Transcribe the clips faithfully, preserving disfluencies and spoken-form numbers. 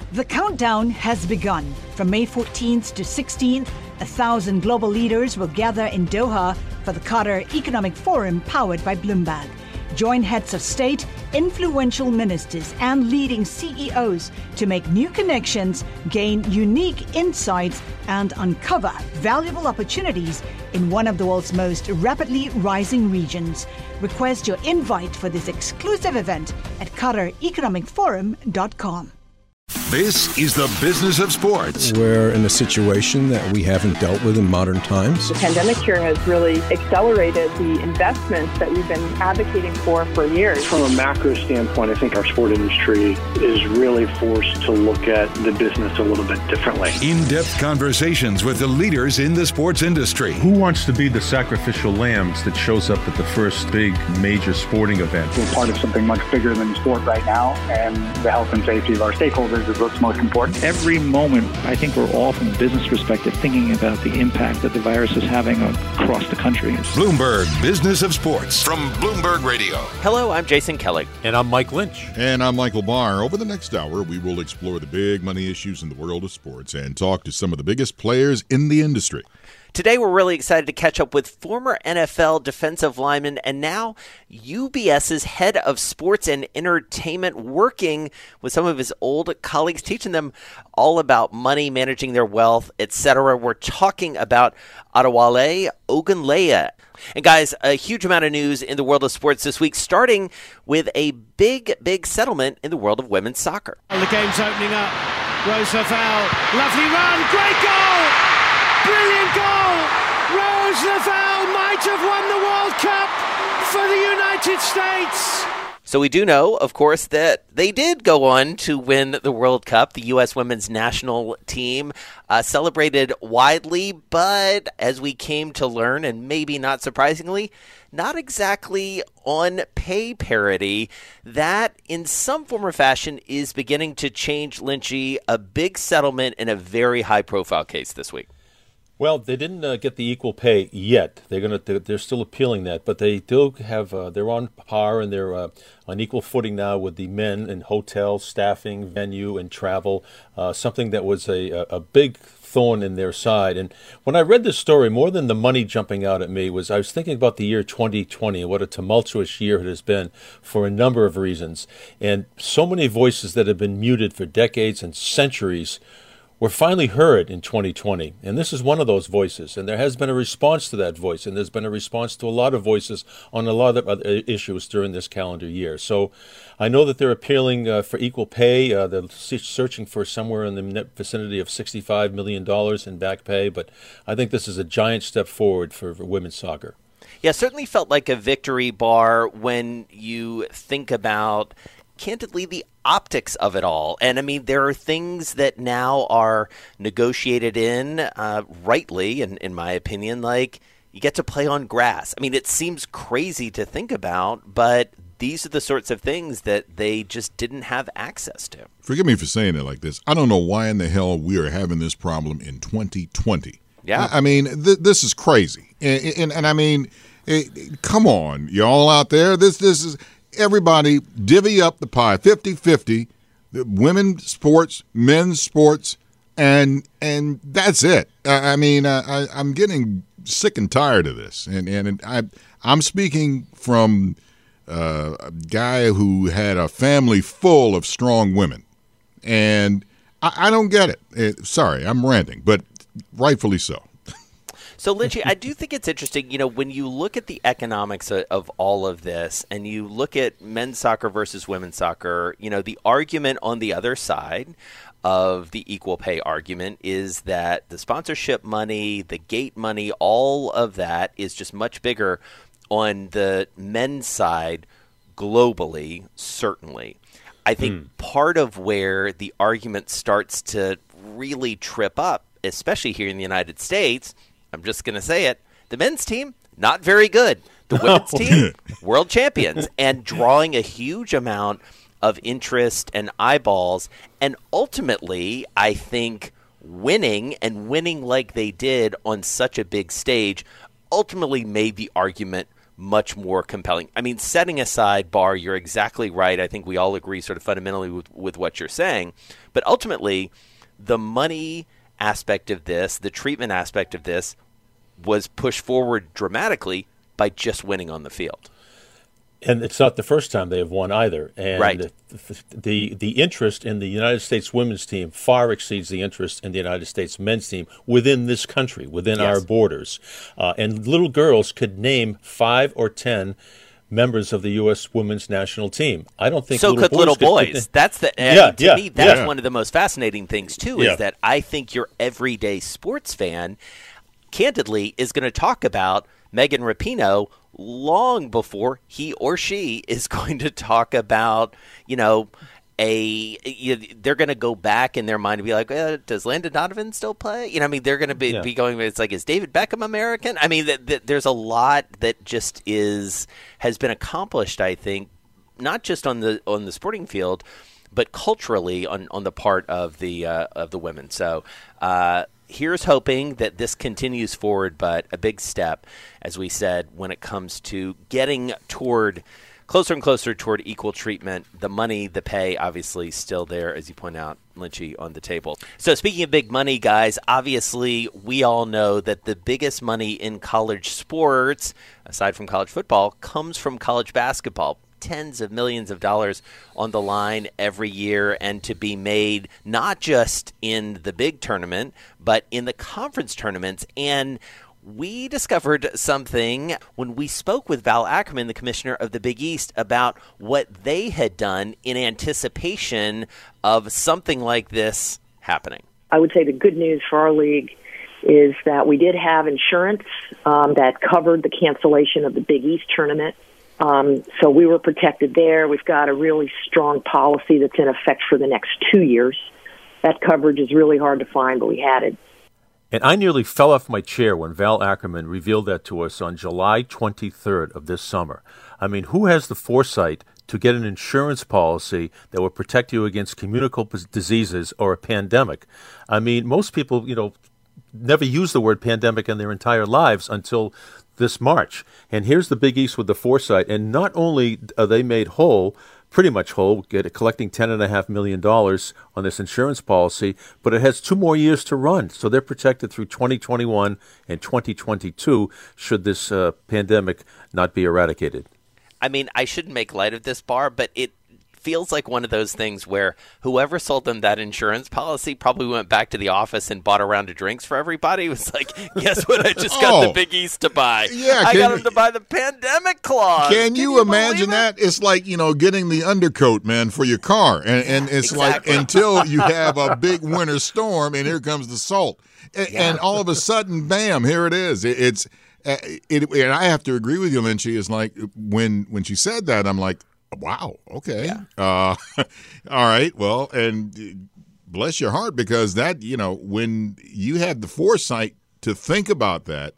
The countdown has begun. From May fourteenth to sixteenth, a thousand global leaders will gather in Doha for the Qatar Economic Forum powered by Bloomberg. Join heads of state, influential ministers, and leading C E Os to make new connections, gain unique insights, and uncover valuable opportunities in one of the world's most rapidly rising regions. Request your invite for this exclusive event at qatar economic forum dot com. This is the business of sports. We're in a situation that we haven't dealt with in modern times. The pandemic here has really accelerated the investments that we've been advocating for for years. From a macro standpoint, I think our sport industry is really forced to look at the business a little bit differently. In-depth conversations with the leaders in the sports industry. Who wants to be the sacrificial lambs that shows up at the first big major sporting event? We're part of something much bigger than sport right now, and the health and safety of our stakeholders is what's most important. Every moment, I think we're all, from a business perspective, thinking about the impact that the virus is having across the country. Bloomberg Business of Sports from Bloomberg Radio. Hello, I'm Jason Kelly. And I'm Mike Lynch. And I'm Michael Barr. Over the next hour, we will explore the big money issues in the world of sports and talk to some of the biggest players in the industry. Today, we're really excited to catch up with former N F L defensive lineman and now UBS's head of sports and entertainment, working with some of his old colleagues, teaching them all about money, managing their wealth, et cetera. We're talking about Adewale Ogunleye. And guys, a huge amount of news in the world of sports this week, starting with a big, big settlement in the world of women's soccer. The game's opening up. Rose Lavelle, lovely run, great goal! Brilliant goal! Rose Lavelle might have won the World Cup for the United States. So we do know, of course, that they did go on to win the World Cup. The U S women's national team uh, celebrated widely, but as we came to learn, and maybe not surprisingly, not exactly on pay parity. That, in some form or fashion, is beginning to change, Lynchy. A big settlement in a very high-profile case this week. Well, they didn't uh, get the equal pay yet. They're gonna. They're, they're still appealing that, but they do have. Uh, they're on par and they're uh, on equal footing now with the men in hotel staffing, venue, and travel. Uh, something that was a, a a big thorn in their side. And when I read this story, more than the money jumping out at me was I was thinking about the year twenty twenty and what a tumultuous year it has been for a number of reasons, and so many voices that have been muted for decades and centuries were finally heard in twenty twenty, and this is one of those voices, and there has been a response to that voice, and there's been a response to a lot of voices on a lot of other issues during this calendar year. So I know that they're appealing uh, for equal pay. Uh, they're searching for somewhere in the vicinity of sixty-five million dollars in back pay, but I think this is a giant step forward for, for women's soccer. Yeah, certainly felt like a victory, Bar, when you think about, candidly, the optics of it all. And I mean, there are things that now are negotiated in uh, rightly, in, in my opinion, like you get to play on grass. I mean, it seems crazy to think about, but these are the sorts of things that they just didn't have access to. Forgive me for saying it like this. I don't know why in the hell we are having this problem in twenty twenty. Yeah. I, I mean, th- this is crazy. And, and, and I mean, it, come on, y'all out there. This, this is... Everybody divvy up the pie, fifty-fifty, women's sports, men's sports, and and that's it. I, I mean, uh, I, I'm getting sick and tired of this. And, and I, I'm speaking from uh, a guy who had a family full of strong women. And I, I don't get it. it. Sorry, I'm ranting, but rightfully so. So, Lynchy, I do think it's interesting, you know, when you look at the economics of, of all of this and you look at men's soccer versus women's soccer, you know, the argument on the other side of the equal pay argument is that the sponsorship money, the gate money, all of that is just much bigger on the men's side globally, certainly. I think mm. part of where the argument starts to really trip up, especially here in the United States, I'm just going to say it, the men's team, not very good. The women's Oh. team, world champions, and drawing a huge amount of interest and eyeballs. And ultimately, I think winning, and winning like they did on such a big stage, ultimately made the argument much more compelling. I mean, setting aside Barr, you're exactly right. I think we all agree sort of fundamentally with, with what you're saying. But ultimately, the money aspect of this, the treatment aspect of this, was pushed forward dramatically by just winning on the field. And it's not the first time they have won either. And right. the, the the interest in the United States women's team far exceeds the interest in the United States men's team within this country, within yes. our borders. Uh, and little girls could name five or ten members of the U S women's national team. I don't think so little could boys little could, boys. Could, that's the yeah, uh, to yeah, me. That's yeah. one of the most fascinating things too. Is yeah. that I think your everyday sports fan, candidly, is going to talk about Megan Rapinoe long before he or she is going to talk about, you know, a you, they're going to go back in their mind and be like, eh, does Landon Donovan still play? You know, I mean, they're going to be, yeah. be going, it's like, is David Beckham American? I mean, th- th- there's a lot that just is has been accomplished, I think, not just on the on the sporting field, but culturally on, on the part of the uh, of the women. So, uh, here's hoping that this continues forward, but a big step, as we said, when it comes to getting toward closer and closer toward equal treatment. The money, the pay, obviously still there, as you point out, Lynchy, on the table. So speaking of big money, guys, obviously we all know that the biggest money in college sports, aside from college football, comes from college basketball. Tens of millions of dollars on the line every year, and to be made not just in the big tournament, but in the conference tournaments. And we discovered something when we spoke with Val Ackerman, the commissioner of the Big East, about what they had done in anticipation of something like this happening. I would say the good news for our league is that we did have insurance um, that covered the cancellation of the Big East tournament. Um, so we were protected there. We've got a really strong policy that's in effect for the next two years. That coverage is really hard to find, but we had it. And I nearly fell off my chair when Val Ackerman revealed that to us on July twenty-third of this summer. I mean, who has the foresight to get an insurance policy that will protect you against communicable diseases or a pandemic? I mean, most people, you know, never use the word pandemic in their entire lives until this March. And here's the Big East with the foresight. And not only are they made whole, pretty much whole, get, collecting ten point five million dollars on this insurance policy, but it has two more years to run. So they're protected through twenty twenty-one and twenty twenty-two should this uh, pandemic not be eradicated. I mean, I shouldn't make light of this, Bar, but it feels like one of those things where whoever sold them that insurance policy probably went back to the office and bought a round of drinks for everybody. It was like, guess what I just got oh, the Big East to buy? Yeah, I can, got them to buy the pandemic clause. Can, can you, you imagine that? It's like, you know, getting the undercoat, man, for your car. And, and it's exactly. like until you have a big winter storm and here comes the salt. And, yeah. and all of a sudden, bam, here it is. It, it's it, it, and I have to agree with you, Lynchy. It's like when, when she said that, I'm like, wow. Okay. Yeah. Uh, all right. Well, and bless your heart, because that, you know, when you had the foresight to think about that,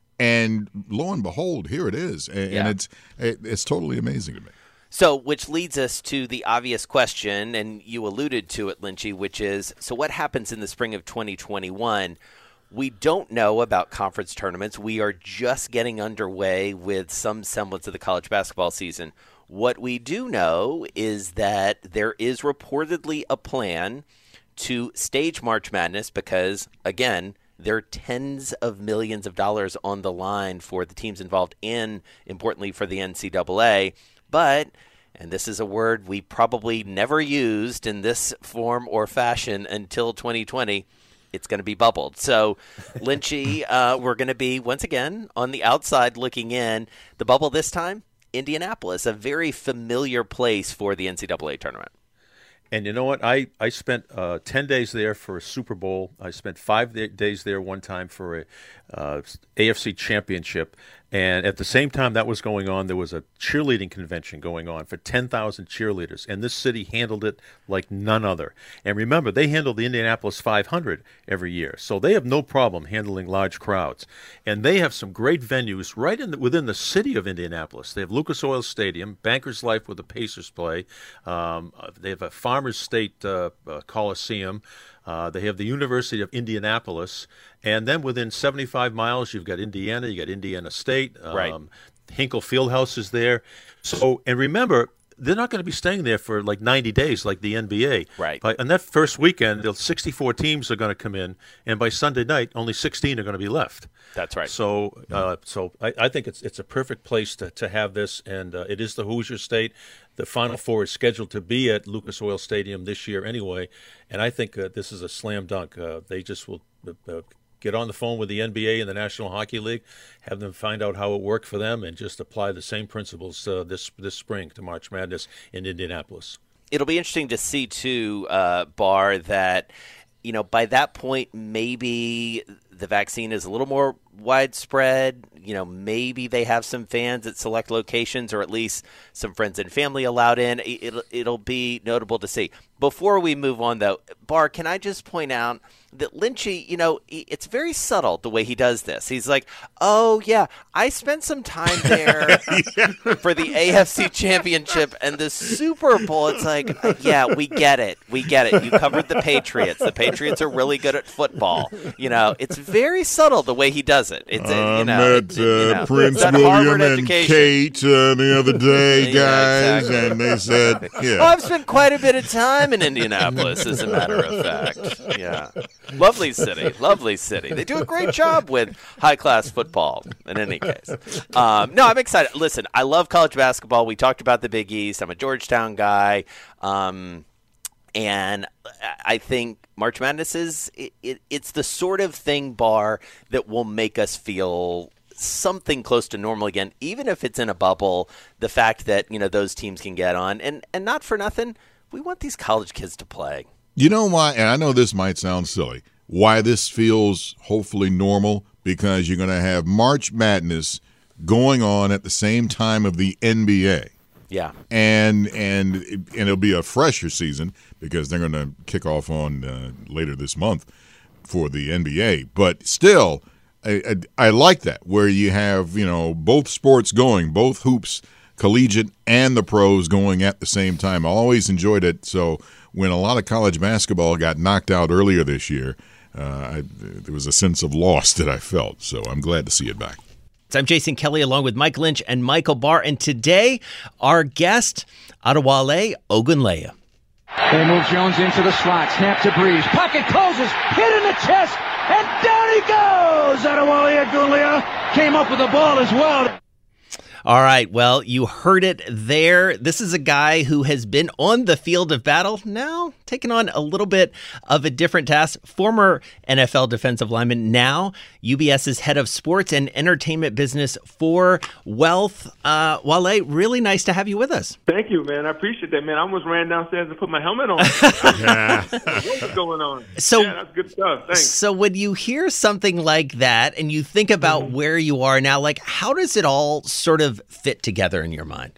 and lo and behold, here it is, and, yeah. and it's it, it's totally amazing to me. So, which leads us to the obvious question, and you alluded to it, Lynchy, which is, so what happens in the spring of twenty twenty-one? We don't know about conference tournaments. We are just getting underway with some semblance of the college basketball season. What we do know is that there is reportedly a plan to stage March Madness because, again, there are tens of millions of dollars on the line for the teams involved and, importantly, for the N C double A. But, and this is a word we probably never used in this form or fashion until twenty twenty, it's going to be bubbled. So, Lynchy, uh, we're going to be, once again, on the outside looking in. The bubble this time? Indianapolis, a very familiar place for the N C double A tournament. And you know what? I, I spent uh, ten days there for a Super Bowl. I spent five days there one time for a uh, A F C championship. And at the same time that was going on, there was a cheerleading convention going on for ten thousand cheerleaders. And this city handled it like none other. And remember, they handle the Indianapolis five hundred every year. So they have no problem handling large crowds. And they have some great venues right in the, within the city of Indianapolis. They have Lucas Oil Stadium, Bankers Life where the Pacers play. Um, they have a Farmers State uh, uh, Coliseum. Uh, they have the University of Indianapolis, and then within seventy-five miles, you've got Indiana, you got Indiana State. Um, right. Hinkle Fieldhouse is there. So, and remember, they're not going to be staying there for like ninety days like the N B A. Right. By, on that first weekend, the sixty-four teams are going to come in, and by Sunday night, only sixteen are going to be left. That's right. So, uh, so I, I think it's it's a perfect place to, to have this, and uh, it is the Hoosier State. The Final Four is scheduled to be at Lucas Oil Stadium this year anyway, and I think uh, this is a slam dunk. Uh, they just will uh, get on the phone with the N B A and the National Hockey League, have them find out how it worked for them, and just apply the same principles uh, this this spring to March Madness in Indianapolis. It'll be interesting to see, too, uh, Bar, that, you know, by that point, maybe the vaccine is a little more widespread. You know, maybe they have some fans at select locations, or at least some friends and family allowed in. It'll, it'll be notable to see. Before we move on, though, Bar, can I just point out that Lynchy, you know, it's very subtle the way he does this. He's like, oh, yeah, I spent some time there yeah. for the A F C Championship and the Super Bowl. It's like, yeah, we get it. We get it. You covered the Patriots. The Patriots are really good at football. You know, it's very subtle the way he does it. It's, I you know, met it's, uh, you know, Prince William and Kate uh, the other day, guys, yeah, exactly. and they said, yeah. Oh, I've spent quite a bit of time in Indianapolis, as a matter of fact. Yeah. Lovely city. Lovely city. They do a great job with high-class football, in any case. Um, no, I'm excited. Listen, I love college basketball. We talked about the Big East. I'm a Georgetown guy. Um, and I think March Madness is it, it, it's the sort of thing, Bar, that will make us feel something close to normal again, even if it's in a bubble. The fact that, you know, those teams can get on. And, and not for nothing, we want these college kids to play. You know why, and I know this might sound silly, why this feels hopefully normal? Because you're going to have March Madness going on at the same time of the N B A. Yeah. And and and it'll be a fresher season because they're going to kick off on uh, later this month for the N B A. But still, I, I, I like that, where you have, you know, both sports going, both hoops, collegiate and the pros going at the same time. I always enjoyed it. So when a lot of college basketball got knocked out earlier this year, uh, I, there was a sense of loss that I felt. So I'm glad to see it back. I'm Jason Kelly along with Mike Lynch and Michael Barr. And today, our guest, Adewale Ogunleye. They move Jones into the slot. Snap to Breeze. Pocket closes. Hit in the chest. And down he goes. Adewale Ogunleye came up with the ball as well. All right, well, you heard it there. This is a guy who has been on the field of battle, now taking on a little bit of a different task. Former N F L defensive lineman, now UBS's head of sports and entertainment business for Wealth. Uh, Wale, really nice to have you with us. Thank you, man. I appreciate that, man. I almost ran downstairs and put my helmet on. What's going on? So, yeah, that's good stuff. Thanks. So when you hear something like that and you think about mm-hmm. where you are now, like, how does it all sort of fit together in your mind?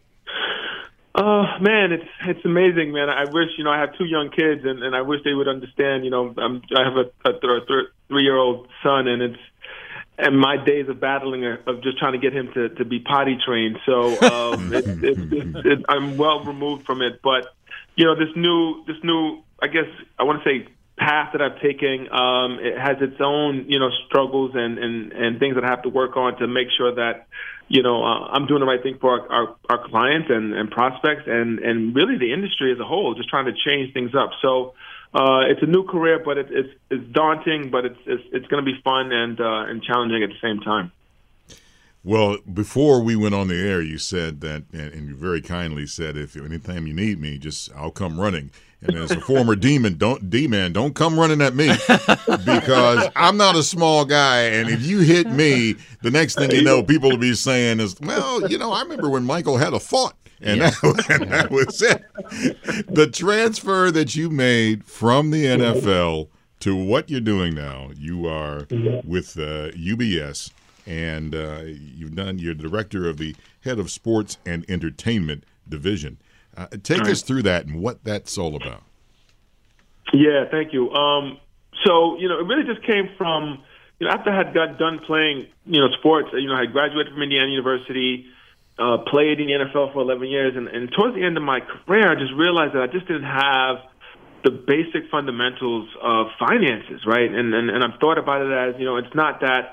Oh, uh, man, it's it's amazing, man. I wish, you know, I have two young kids, and, and I wish they would understand, you know, I'm, I have a, a, th- a three-year-old son, and it's and my days of battling are, of just trying to get him to, to be potty trained. So um, it, it, it, it, I'm well removed from it. But, you know, this new, this new, I guess I want to say path that I've taken, um, it has its own, you know, struggles and, and, and things that I have to work on to make sure that, you know, uh, I'm doing the right thing for our, our, our clients and, and prospects and, and really the industry as a whole, just trying to change things up. So uh, it's a new career, but it, it's it's daunting, but it's it's, it's going to be fun and uh, and challenging at the same time. Well, before we went on the air, you said that, and you very kindly said, if anytime you need me, just I'll come running. And as a former demon, don't D-man, don't come running at me because I'm not a small guy. And if you hit me, the next thing you know, people will be saying is, well, you know, I remember when Michael had a thought. And, yeah. that, and that was it. The transfer that you made from the N F L to what you're doing now, you are with uh, U B S, and uh, you've done, you're director of the head of sports and entertainment division. Uh, take right. us through that and what that's all about. Yeah, thank you. Um, so, you know, it really just came from, you know, after I had got done playing, you know, sports, you know, I graduated from Indiana University, uh, played in the N F L for eleven years, and, and towards the end of my career, I just realized that I just didn't have the basic fundamentals of finances, right? And, and, and I've thought about it as, you know, it's not that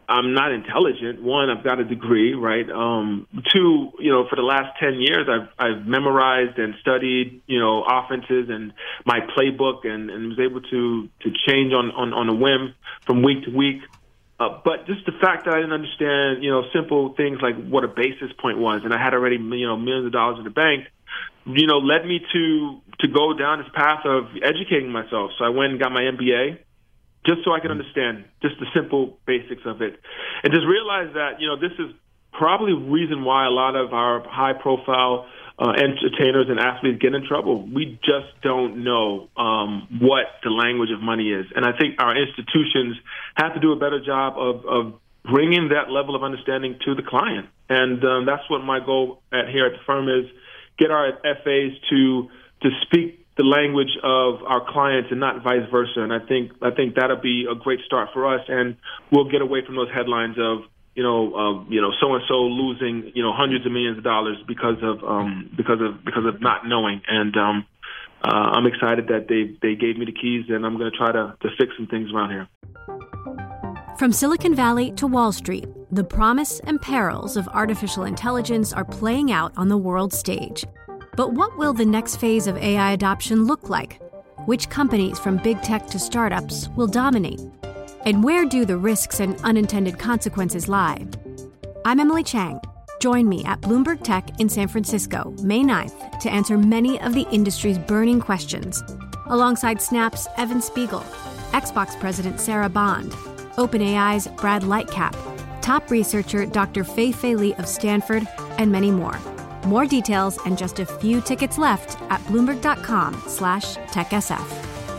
I'm not intelligent. One, I've got a degree, right? Um, two, you know, for the last ten years, I've I've memorized and studied, you know, offenses and my playbook, and, and was able to to change on, on, on a whim from week to week. Uh, but just the fact that I didn't understand, you know, simple things like what a basis point was, and I had already, you know, millions of dollars in the bank, you know, led me to to go down this path of educating myself. So I went and got my M B A, just so I could understand just the simple basics of it, and just realize that, you know, this is probably the reason why a lot of our high-profile uh, entertainers and athletes get in trouble. We just don't know um, what the language of money is, and I think our institutions have to do a better job of, of bringing that level of understanding to the client, and um, that's what my goal at here at the firm is: get our F As to to speak the language of our clients and not vice versa. And I think I think that'll be a great start for us, and we'll get away from those headlines of, you know, uh, you know, so and so losing, you know, hundreds of millions of dollars because of um, because of because of not knowing. And um, uh, I'm excited that they they gave me the keys, and I'm going to try to to fix some things around here. From Silicon Valley to Wall Street, the promise and perils of artificial intelligence are playing out on the world stage. But what will the next phase of A I adoption look like? Which companies, from big tech to startups, will dominate? And where do the risks and unintended consequences lie? I'm Emily Chang. Join me at Bloomberg Tech in San Francisco, May ninth, to answer many of the industry's burning questions, alongside Snap's Evan Spiegel, Xbox President Sarah Bond, OpenAI's Brad Lightcap, top researcher Doctor Fei-Fei Li of Stanford, and many more. More details and just a few tickets left at Bloomberg.com slash TechSF.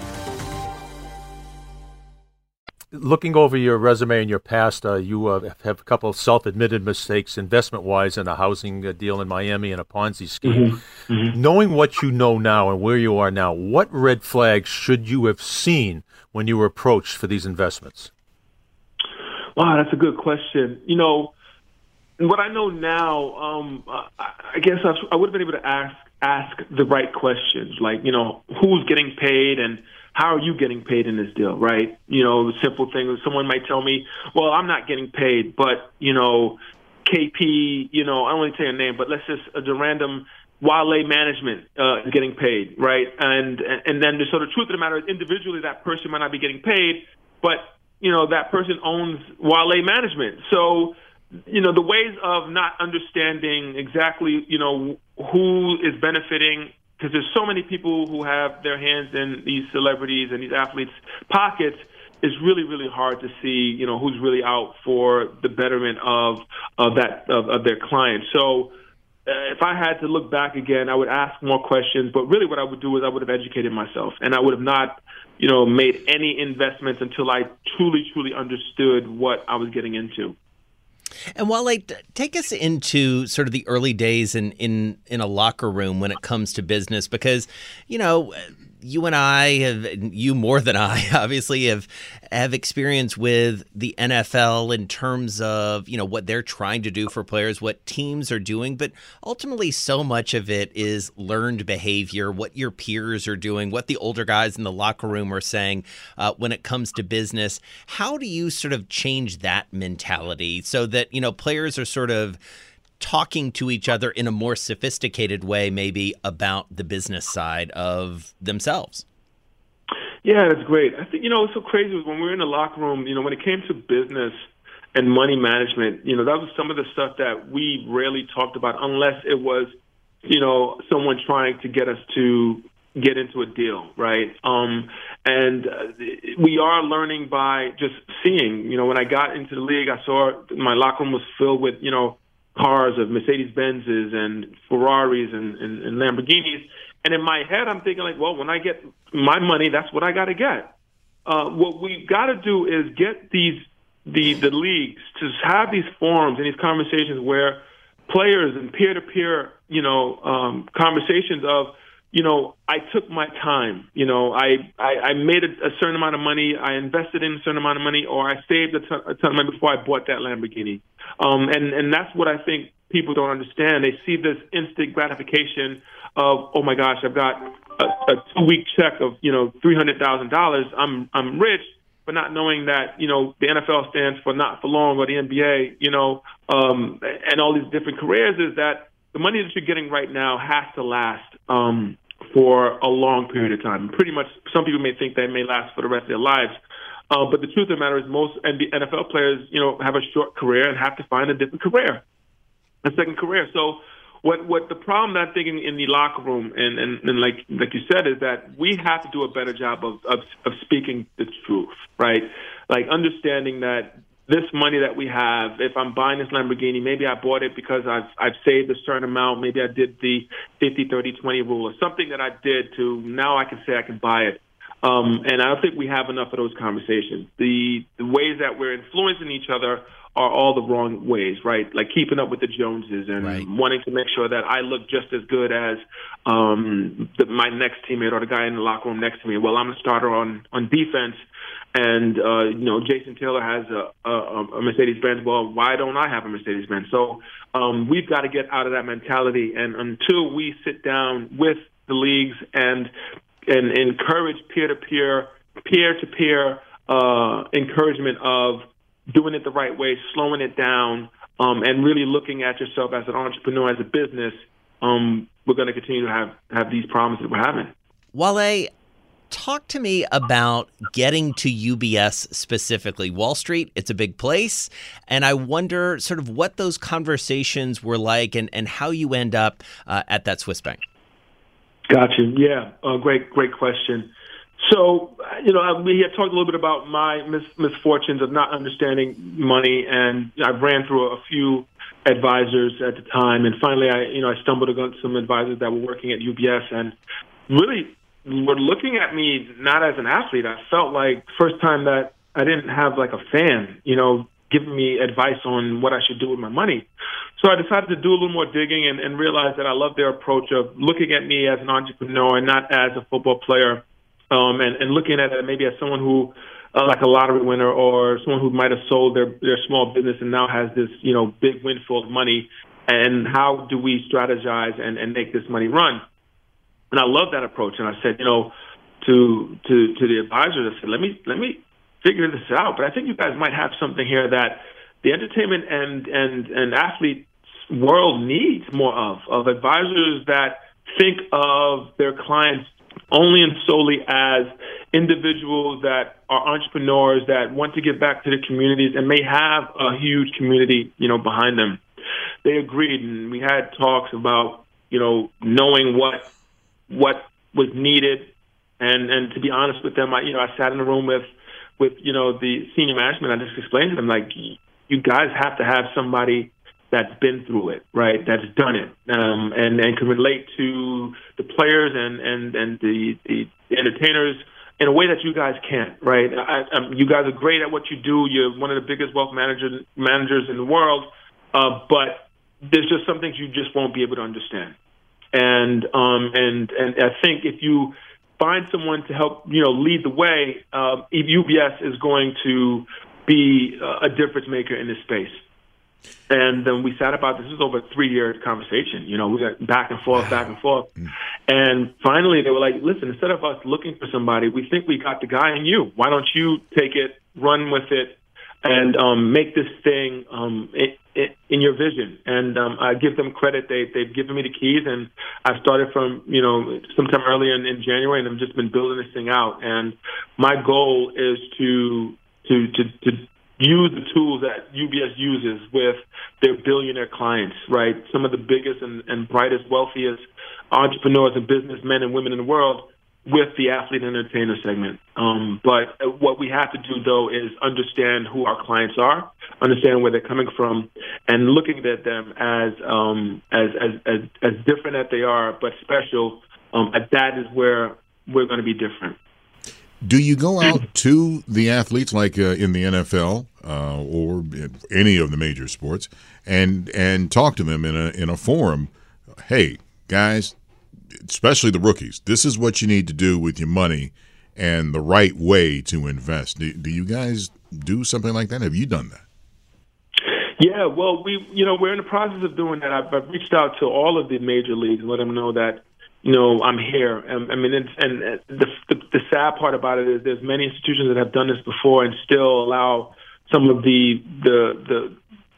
Looking over your resume and your past, uh, you uh, have a couple of self-admitted mistakes investment-wise in a housing uh, deal in Miami and a Ponzi scheme. Mm-hmm. Mm-hmm. Knowing what you know now and where you are now, what red flags should you have seen when you were approached for these investments? Wow, that's a good question. You know, what I know now, um, I guess I, I would have been able to ask ask the right questions, like, you know, who's getting paid and how are you getting paid in this deal, right? You know, simple things. Someone might tell me, well, I'm not getting paid, but, you know, K P, you know, I don't want to tell you a name, but let's just, uh, the random Wale Management uh, is getting paid, right? And, and then the sort of truth of the matter is individually that person might not be getting paid, but, you know, that person owns Wale Management. So, you know, the ways of not understanding exactly, you know, who is benefiting, because there's so many people who have their hands in these celebrities and these athletes' pockets, is really, really hard to see, you know, who's really out for the betterment of of that of, of their clients. So uh, if I had to look back again, I would ask more questions. But really what I would do is I would have educated myself, and I would have not, you know, made any investments until I truly, truly understood what I was getting into. And Wale, take us into sort of the early days in, in, in a locker room when it comes to business, because, you know, you and I have, you more than I, obviously, have have experience with the N F L in terms of, you know, what they're trying to do for players, what teams are doing. But ultimately, so much of it is learned behavior, what your peers are doing, what the older guys in the locker room are saying uh, when it comes to business. How do you sort of change that mentality so that, you know, players are sort of talking to each other in a more sophisticated way, maybe about the business side of themselves? Yeah, that's great. I think, you know, it's so crazy when we were in the locker room, you know, when it came to business and money management, you know, that was some of the stuff that we rarely talked about unless it was, you know, someone trying to get us to get into a deal, right? Um, and uh, we are learning by just seeing. You know, when I got into the league, I saw my locker room was filled with, you know, cars of Mercedes-Benzes and Ferraris and, and, and Lamborghinis. And in my head, I'm thinking like, well, when I get my money, that's what I got to get. Uh, what we've got to do is get these the the leagues to have these forums and these conversations where players and peer-to-peer, you know, um, conversations of, you know, I took my time, you know, I, I, I made a, a certain amount of money, I invested in a certain amount of money, or I saved a ton, a ton of money before I bought that Lamborghini. Um, and, and that's what I think people don't understand. They see this instant gratification of, oh my gosh, I've got a, a two-week check of, you know, three hundred thousand dollars. I'm I'm rich. but not knowing that, you know, the N F L stands for not for long, or the N B A, you know, um, and all these different careers, is that the money that you're getting right now has to last um, for a long period of time. Pretty much, some people may think they may last for the rest of their lives. Uh, but the truth of the matter is most N F L players, you know, have a short career and have to find a different career, a second career. So what what the problem that I think in, in the locker room, and, and, and like like you said, is that we have to do a better job of, of, of speaking the truth, right? Like understanding that this money that we have, if I'm buying this Lamborghini, maybe I bought it because I've I've saved a certain amount. Maybe I did the fifty, thirty, twenty rule, or something that I did to now I can say I can buy it. Um, and I don't think we have enough of those conversations. The the ways that we're influencing each other are all the wrong ways, right? Like keeping up with the Joneses and right. wanting to make sure that I look just as good as um, the, my next teammate or the guy in the locker room next to me. Well, I'm a starter on, on defense, and, uh, you know, Jason Taylor has a, a, a Mercedes-Benz. Well, why don't I have a Mercedes-Benz? So um, we've got to get out of that mentality. And until we sit down with the leagues and and encourage peer-to-peer, peer-to-peer uh, encouragement of doing it the right way, slowing it down, um, and really looking at yourself as an entrepreneur, as a business, um, we're going to continue to have, have these problems that we're having. Wale, talk to me about getting to U B S specifically. Wall Street, it's a big place, and I wonder sort of what those conversations were like and, and how you end up uh, at that Swiss bank. Gotcha. Yeah, uh, great, great question. So, you know, we had talked a little bit about my mis- misfortunes of not understanding money, and I ran through a few advisors at the time, and finally, I, you know, I stumbled against some advisors that were working at U B S, and really were looking at me not as an athlete. I felt like first time that I didn't have like a fan, you know, giving me advice on what I should do with my money. So I decided to do a little more digging and, and realized that I love their approach of looking at me as an entrepreneur and not as a football player, um, and, and looking at it maybe as someone who, uh, like a lottery winner or someone who might have sold their, their small business and now has this, you know, big windfall of money, and how do we strategize and, and make this money run? And I love that approach. And I said, you know, to to to the advisors, I said, let me let me figure this out. But I think you guys might have something here that the entertainment and and and athlete world needs more of, of advisors that think of their clients only and solely as individuals that are entrepreneurs that want to give back to the communities and may have a huge community, you know, behind them. They agreed, and we had talks about, you know, knowing what what was needed, and and to be honest with them, I you know I sat in a room with with you know the senior management. I just explained to them, like, you guys have to have somebody that's been through it, right? That's done it, um, and and can relate to the players and and and the, the entertainers in a way that you guys can't, right? I, I, you guys are great at what you do. You're one of the biggest wealth managers managers in the world, uh, but there's just some things you just won't be able to understand. And um, and and I think if you find someone to help, you know, lead the way, uh, U B S is going to be a difference maker in this space. And then we sat about, this was over a three-year conversation. You know, we got back and forth, back and forth. And finally, they were like, listen, instead of us looking for somebody, we think we got the guy in you. Why don't you take it, run with it, and um, make this thing um, it, it, in your vision? And um, I give them credit. They, they've given me the keys, and I started from, you know, sometime earlier in, in January, and I've just been building this thing out. And my goal is to to to, to use the tools that U B S uses with their billionaire clients, right? Some of the biggest and, and brightest, wealthiest entrepreneurs and businessmen and women in the world with the athlete and entertainer segment. Um, but what we have to do, though, is understand who our clients are, understand where they're coming from, and looking at them as um, as, as, as, as different as they are, but special. Um, that is where we're going to be different. Do you go out to the athletes, like uh, in the N F L uh, or any of the major sports, and and talk to them in a in a forum? Hey, guys, especially the rookies, this is what you need to do with your money and the right way to invest. Do, do you guys do something like that? Have you done that? Yeah, well, we you know we're in the process of doing that. I've, I've reached out to all of the major leagues and let them know that, you know, I'm here. Um, I mean, it's, and uh, the, the the sad part about it is there's many institutions that have done this before and still allow some of the the the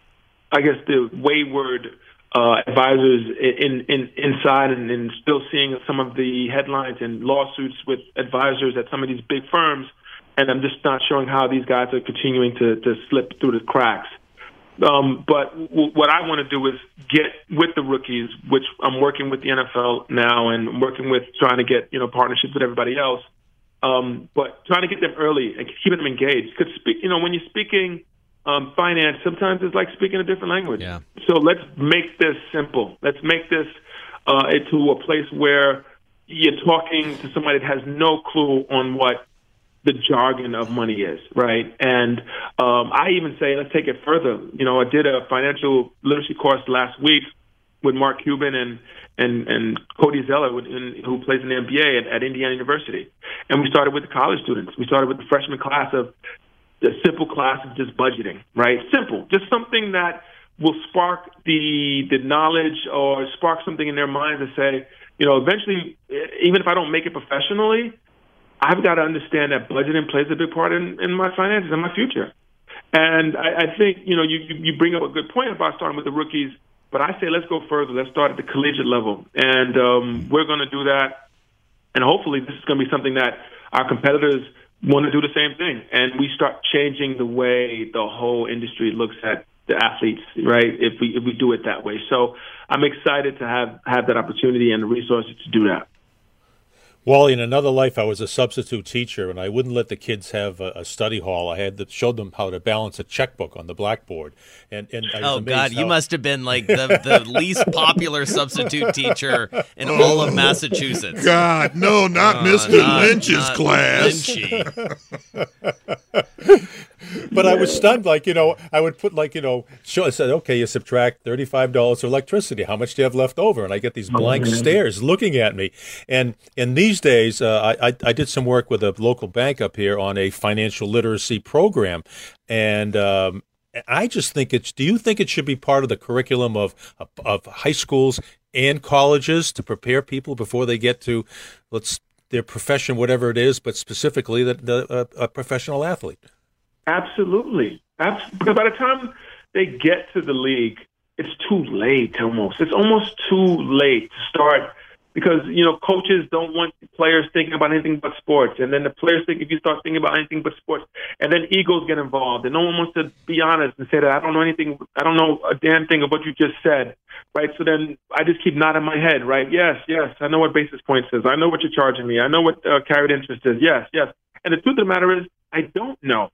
I guess the wayward uh, advisors in, in inside and, and still seeing some of the headlines and lawsuits with advisors at some of these big firms, and I'm just not showing how these guys are continuing to to slip through the cracks. Um, but w- what I want to do is get with the rookies, which I'm working with the N F L now and working with trying to get, you know, partnerships with everybody else. Um, but trying to get them early and keeping them engaged. Because, you know, when you're speaking um, finance, sometimes it's like speaking a different language. Yeah. So let's make this simple. Let's make this uh, into a place where you're talking to somebody that has no clue on what the jargon of money is, right? And um, I even say, let's take it further. You know, I did a financial literacy course last week with Mark Cuban and and, and Cody Zeller, who plays in the N B A at, at Indiana University. And we started with the college students. We started with the freshman class of the simple class of just budgeting, right? Simple, just something that will spark the the knowledge or spark something in their minds to say, you know, eventually, even if I don't make it professionally, I've got to understand that budgeting plays a big part in, in my finances and my future. And I, I think, you know, you, you bring up a good point about starting with the rookies, but I say let's go further. Let's start at the collegiate level. And um, we're going to do that. And hopefully this is going to be something that our competitors want to do the same thing. And we start changing the way the whole industry looks at the athletes, right, if we if we do it that way. So I'm excited to have, have that opportunity and the resources to do that. Wally, in another life, I was a substitute teacher, and I wouldn't let the kids have a, a study hall. I had to show them how to balance a checkbook on the blackboard. And, and I was oh, amazed God, how... you must have been like the, the least popular substitute teacher in all of Massachusetts. God, no, not uh, Mister Not, Lynch's not class. But I was stunned, like, you know, I would put, like, you know, show, I said, okay, you subtract thirty-five dollars for electricity. How much do you have left over? And I get these blank oh, stares looking at me. And in these days, uh, I, I did some work with a local bank up here on a financial literacy program. And um, I just think it's, do you think it should be part of the curriculum of, of, of high schools and colleges to prepare people before they get to, let's, their profession, whatever it is, but specifically the, the, uh, a professional athlete? Absolutely. Because by the time they get to the league, it's too late almost. It's almost too late to start because, you know, coaches don't want players thinking about anything but sports. And then the players think if you start thinking about anything but sports, and then egos get involved. And no one wants to be honest and say that I don't know anything, I don't know a damn thing of what you just said, right? So then I just keep nodding my head, right? Yes, yes, I know what basis points is. I know what you're charging me. I know what uh, carried interest is. Yes, yes. And the truth of the matter is I don't know.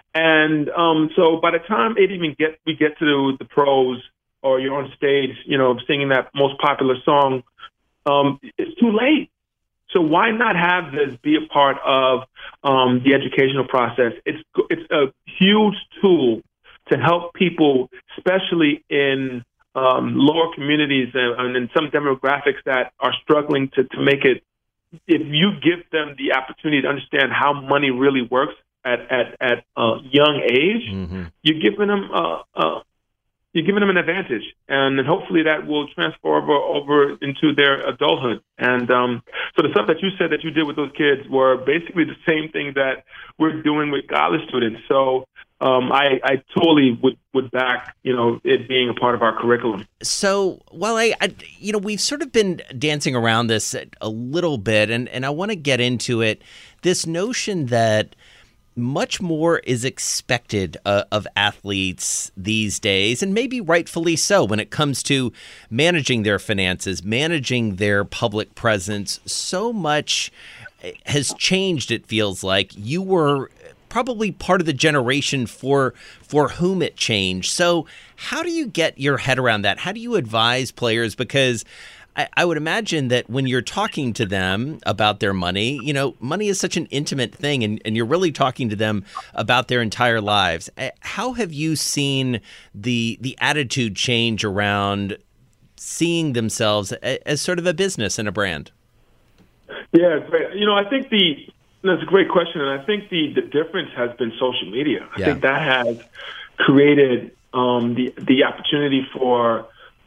And um, so by the time it even get we get to the pros or you're on stage, you know, singing that most popular song, um, it's too late. So why not have this be a part of um, the educational process? It's it's a huge tool to help people, especially in um, lower communities and, and in some demographics that are struggling to, to make it. If you give them the opportunity to understand how money really works, at at at a young age, mm-hmm. you're giving them uh, uh, you're giving them an advantage, and then hopefully that will transfer over over into their adulthood. And um, so the stuff that you said that you did with those kids were basically the same thing that we're doing with college students. So um, I, I totally would, would back, you know, it being a part of our curriculum. So, well, I, I you know, we've sort of been dancing around this a little bit, and and I want to get into it. This notion that much more is expected uh, of athletes these days, and maybe rightfully so when it comes to managing their finances, managing their public presence. So much has changed, it feels like. You were probably part of the generation for for whom it changed. So how do you get your head around that? How do you advise players? Because I, I would imagine that when you're talking to them about their money, you know, money is such an intimate thing, and, and you're really talking to them about their entire lives. How have you seen the the attitude change around seeing themselves as sort of a business and a brand? Yeah, great. You know, I think the that's a great question, and I think the, the difference has been social media. I yeah. think that has created um, the the opportunity for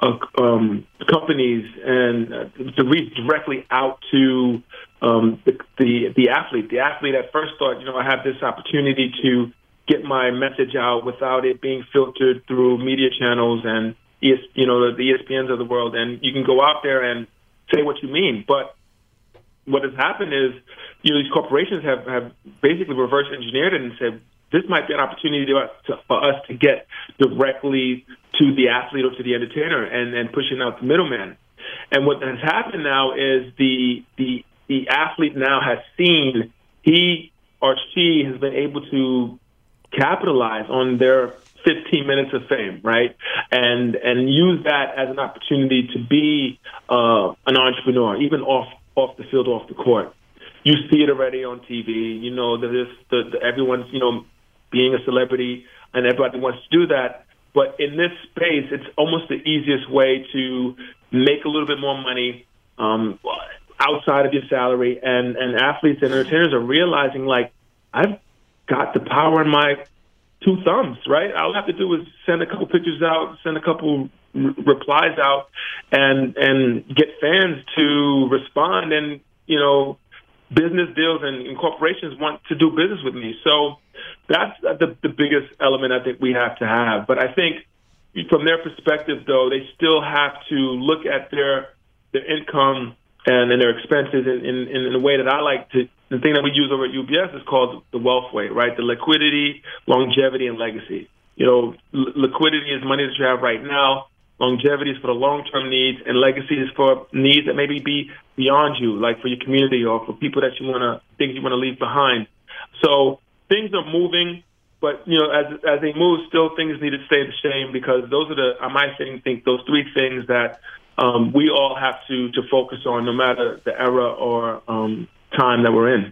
uh, um, companies and uh, to reach directly out to um, the, the the athlete. The athlete at first thought, you know, I have this opportunity to get my message out without it being filtered through media channels and E S, you know, the, the E S P Ns of the world, and you can go out there and say what you mean. But what has happened is, you know, these corporations have, have basically reverse engineered it and said, this might be an opportunity to, to, for us to get directly to the athlete or to the entertainer and, and pushing out the middleman. And what has happened now is the, the, the athlete now has seen he or she has been able to capitalize on their fifteen minutes of fame, right? And and use that as an opportunity to be uh, an entrepreneur, even off off the field, off the court. You see it already on T V. You know, there's the, the everyone's you know being a celebrity, and everybody wants to do that. But in this space, it's almost the easiest way to make a little bit more money um, outside of your salary. And and athletes and entertainers are realizing, like, I've got the power in my two thumbs, right? All I have to do is send a couple pictures out, send a couple r- replies out, and and get fans to respond. And, you know, business deals and, and corporations want to do business with me. So that's the, the biggest element I think we have to have. But I think from their perspective, though, they still have to look at their their income and, and their expenses in, in, in a way that I like to. The thing that we use over at U B S is called the wealth way, right? The liquidity, longevity, and legacy. You know, l- liquidity is money that you have right now. Longevity is for the long-term needs, and legacy is for needs that maybe be beyond you, like for your community or for people that you want to, things you want to leave behind. So things are moving, but, you know, as as they move, still things need to stay the same, because those are the, I might think, those three things that um, we all have to, to focus on, no matter the era or um, time that we're in.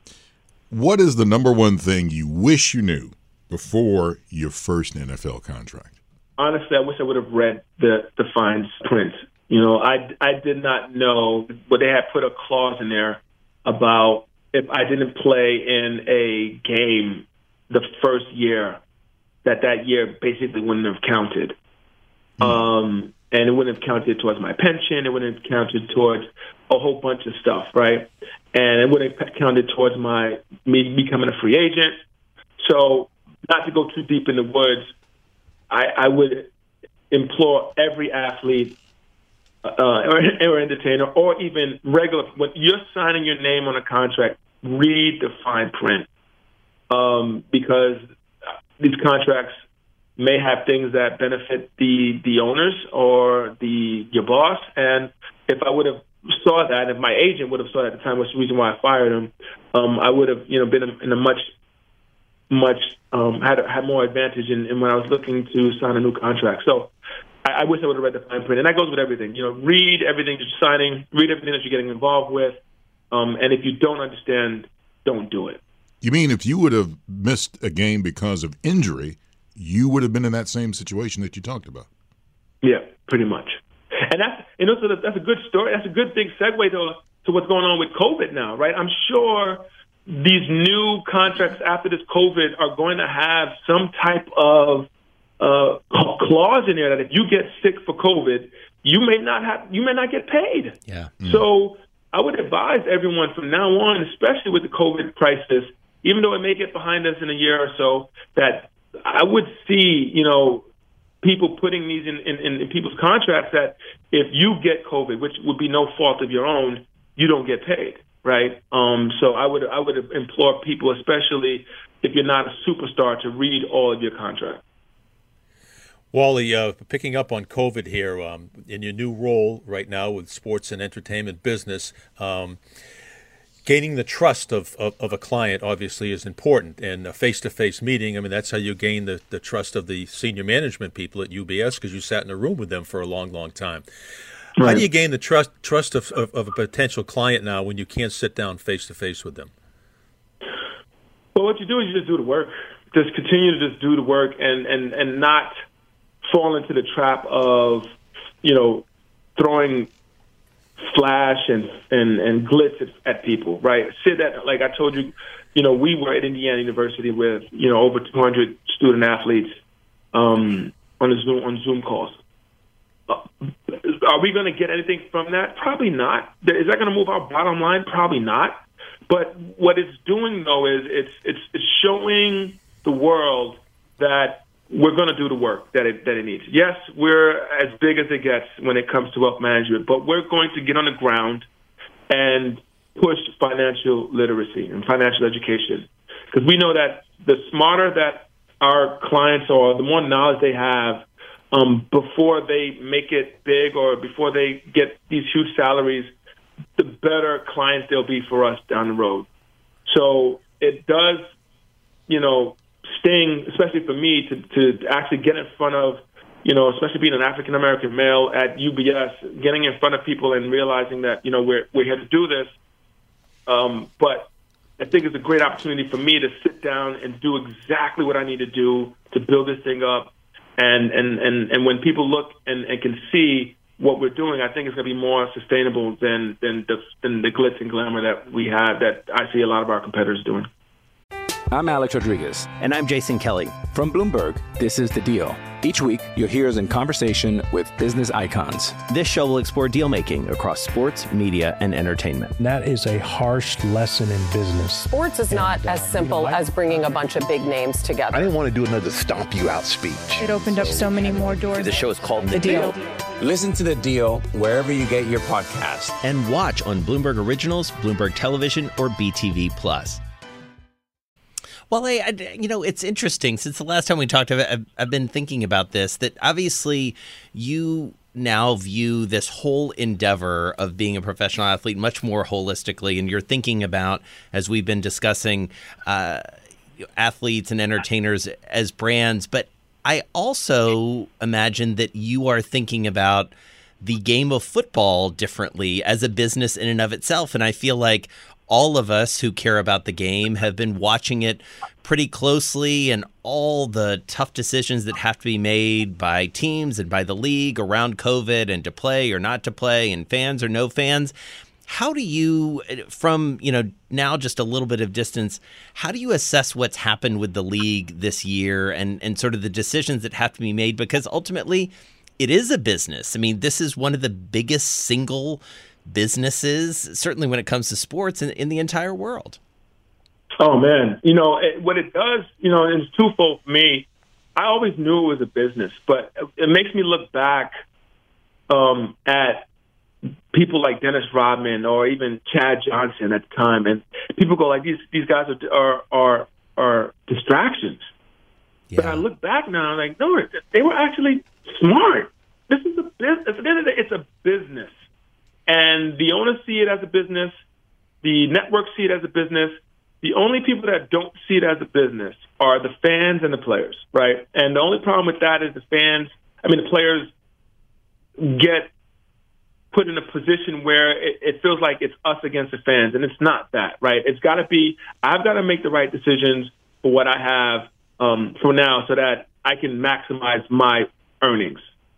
What is the number one thing you wish you knew before your first N F L contract? Honestly, I wish I would have read the, the fine print. You know, I, I did not know, but they had put a clause in there about if I didn't play in a game the first year, that that year basically wouldn't have counted. Mm. Um, and it wouldn't have counted towards my pension. It wouldn't have counted towards a whole bunch of stuff, right? And it wouldn't have counted towards my me becoming a free agent. So not to go too deep in the woods, I, I would implore every athlete uh, or, or entertainer or even regular, when you're signing your name on a contract, read the fine print, um, because these contracts may have things that benefit the, the owners or the your boss. And if I would have saw that, if my agent would have saw that at the time, which is the reason why I fired him, um, I would have, you know, been in a much, much um, had had more advantage in, in when I was looking to sign a new contract. So I, I wish I would have read the fine print, and that goes with everything. You know, read everything that you're signing, read everything that you're getting involved with, um, and if you don't understand, don't do it. You mean if you would have missed a game because of injury, you would have been in that same situation that you talked about? Yeah, pretty much. And that's, you know, so that's a good story. That's a good big segue to, to what's going on with COVID now, right? I'm sure these new contracts after this COVID are going to have some type of uh, clause in there that if you get sick for COVID, you may not have, you may not get paid. Yeah. Mm. So I would advise everyone from now on, especially with the COVID crisis, even though it may get behind us in a year or so, that I would see, you know, people putting these in, in, in people's contracts that if you get COVID, which would be no fault of your own, you don't get paid, right? Um, so I would I would implore people, especially if you're not a superstar, to read all of your contracts. Wally, uh, picking up on COVID here, um, in your new role right now with sports and entertainment business, um, gaining the trust of, of, of a client obviously is important, and a face-to-face meeting, I mean, that's how you gain the, the trust of the senior management people at U B S, because you sat in a room with them for a long, long time. Right. How do you gain the trust trust of, of, of a potential client now when you can't sit down face-to-face with them? Well, what you do is you just do the work. Just continue to just do the work and, and, and not fall into the trap of, you know, throwing flash and, and, and glitz at, at people, right? Sit that, like I told you, you know, we were at Indiana University with, you know, over two hundred student athletes um, on the Zoom on Zoom calls. uh, are we going to get anything from that? Probably not. Is that going to move our bottom line? Probably not. But what it's doing, though, is it's it's, it's showing the world that we're going to do the work that it that it needs. Yes, we're as big as it gets when it comes to wealth management, but we're going to get on the ground and push financial literacy and financial education, because we know that the smarter that our clients are, the more knowledge they have um, before they make it big or before they get these huge salaries, the better clients they'll be for us down the road. So it does, you know, sting, especially for me, to, to actually get in front of, you know, especially being an African-American male at U B S, getting in front of people and realizing that, you know, we're, we're here to do this. Um, but I think it's a great opportunity for me to sit down and do exactly what I need to do to build this thing up. And, and, and, and when people look and, and can see what we're doing, I think it's going to be more sustainable than, than, the, than the glitz and glamour that we have, that I see a lot of our competitors doing. I'm Alex Rodriguez. And I'm Jason Kelly. From Bloomberg, this is The Deal. Each week, you'll hear us in conversation with business icons. This show will explore deal-making across sports, media, and entertainment. That is a harsh lesson in business. Sports is not and, uh, as simple you know, I, as bringing a bunch of big names together. I didn't want to do another stomp you out speech. It opened up so many more doors. The show is called The, the deal. deal. Listen to The Deal wherever you get your podcast. And watch on Bloomberg Originals, Bloomberg Television, or B T V Plus. Well, I, I, you know, it's interesting. Since the last time we talked, I've, I've been thinking about this, that obviously you now view this whole endeavor of being a professional athlete much more holistically, and you're thinking about, as we've been discussing, uh, athletes and entertainers as brands. But I also imagine that you are thinking about the game of football differently as a business in and of itself. And I feel like all of us who care about the game have been watching it pretty closely, and all the tough decisions that have to be made by teams and by the league around COVID and to play or not to play and fans or no fans. How do you, from, you know, now just a little bit of distance, how do you assess what's happened with the league this year and, and sort of the decisions that have to be made? Because ultimately it is a business. I mean, this is one of the biggest single businesses, certainly when it comes to sports, in, in the entire world. Oh, man. You know, it, what it does, you know, it's twofold for me. I always knew it was a business, but it, it makes me look back um, at people like Dennis Rodman or even Chad Johnson at the time, and people go like, these these guys are are are, are distractions. Yeah. But I look back now, I'm like, no, they were actually smart. This is a business. At the end of the day, it's a business. And the owners see it as a business. The networks see it as a business. The only people that don't see it as a business are the fans and the players, right? And the only problem with that is the fans, I mean, the players get put in a position where it, it feels like it's us against the fans, and it's not that, right? It's got to be, I've got to make the right decisions for what I have um, for now so that I can maximize my earnings.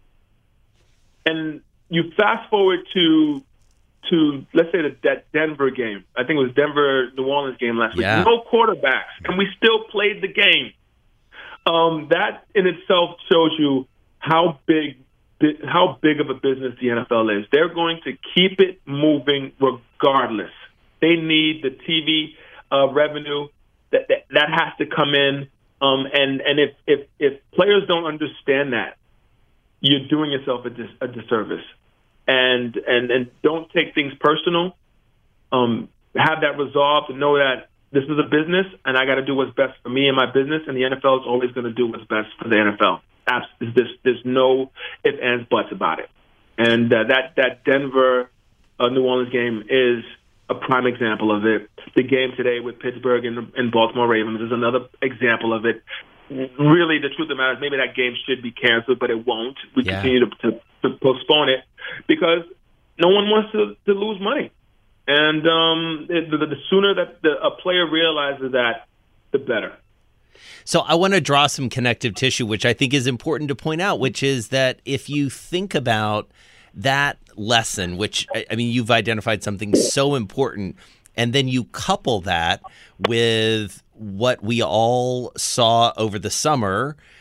And you fast forward to, to let's say, the, that Denver game. I think it was Denver-New Orleans game last yeah. week. No quarterbacks, and we still played the game. Um, that in itself shows you how big how big of a business the N F L is. They're going to keep it moving regardless. They need the T V uh, revenue. That, that that has to come in. Um, and and if, if, if players don't understand that, you're doing yourself a, dis, a disservice. And, and and don't take things personal. Um, have that resolve to know that this is a business, and I got to do what's best for me and my business, and the N F L is always going to do what's best for the N F L. There's, there's no ifs, ands, buts about it. And uh, that, that Denver uh, New Orleans game is a prime example of it. The game today with Pittsburgh and, and Baltimore Ravens is another example of it. Really, the truth of the matter is maybe that game should be canceled, but it won't. We yeah. continue to, to, to postpone it because no one wants to, to lose money. And um, the, the, the sooner that the, a player realizes that, the better. So I want to draw some connective tissue, which I think is important to point out, which is that if you think about that lesson, which, I mean, you've identified something so important, and then you couple that with what we all saw over the summer